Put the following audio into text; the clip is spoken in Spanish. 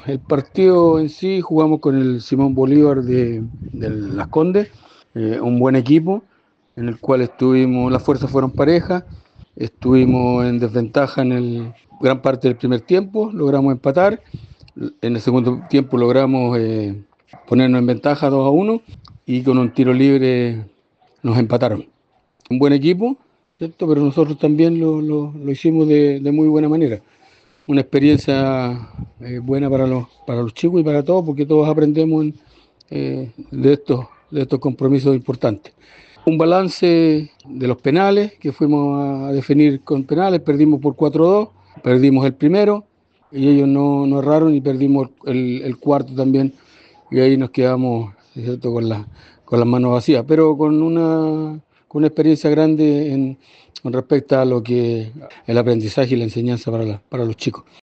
el partido en sí jugamos con el Simón Bolívar de Las Condes, un buen equipo en el cual estuvimos, las fuerzas fueron parejas, estuvimos en desventaja en gran parte del primer tiempo, logramos empatar, en el segundo tiempo logramos ponernos en ventaja 2-1 y con un tiro libre nos empataron. Un buen equipo, ¿cierto? Pero nosotros también lo hicimos de muy buena manera. Una experiencia buena para los chicos y para todos, porque todos aprendemos de estos compromisos importantes. Un balance de los penales, que fuimos a definir con penales, perdimos por 4-2, perdimos el primero, y ellos no erraron y perdimos el cuarto también, y ahí nos quedamos, ¿cierto?, con las manos vacías, pero con una experiencia grande con respecto a lo que el aprendizaje y la enseñanza para los chicos.